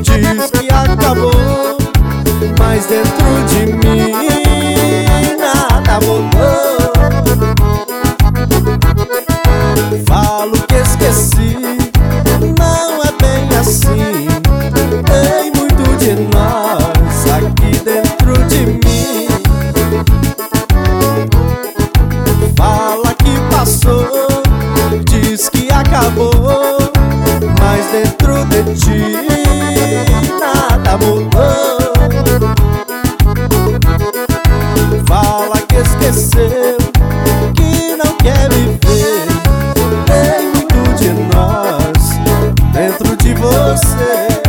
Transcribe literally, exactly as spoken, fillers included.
Diz que acabou, mas dentro de mim nada mudou. Falo que esqueci, não é bem assim. Tem muito de nós aqui dentro de mim. Fala que passou, diz que acabou, mas dentro de ti nada mudou. Fala que esqueceu, que não quer viver. Tem muito de nós dentro de você.